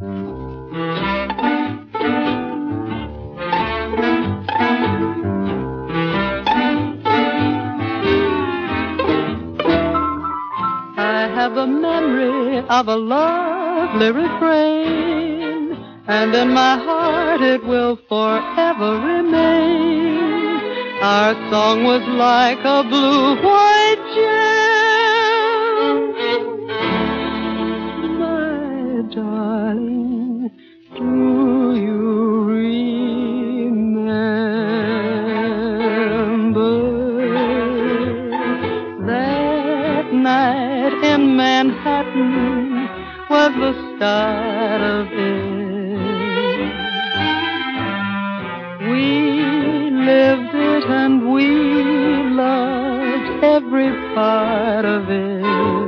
I have the memory of a lovely refrain, and in my heart it will forever remain. Our song was like a blue-white gem. My darling, do you remember that night in Manhattan was the start of it? We lived it and we loved every part of it.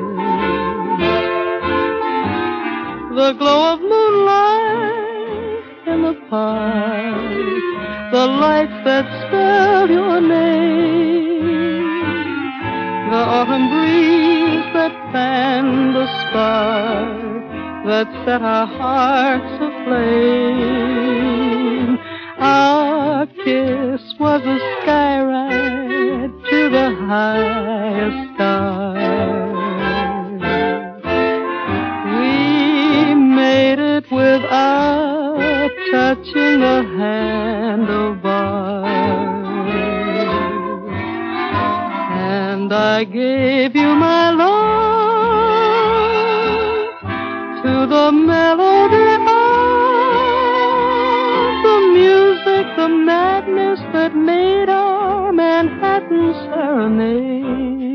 The glow of moonlight in the park, the lights that spelled your name, the autumn breeze that fanned the spark that set our hearts aflame. Our kiss was a skyride to the highest stars. We made it without touching the handlebars, and I gave you my love to the melody of the music, the madness that made our Manhattan serenade.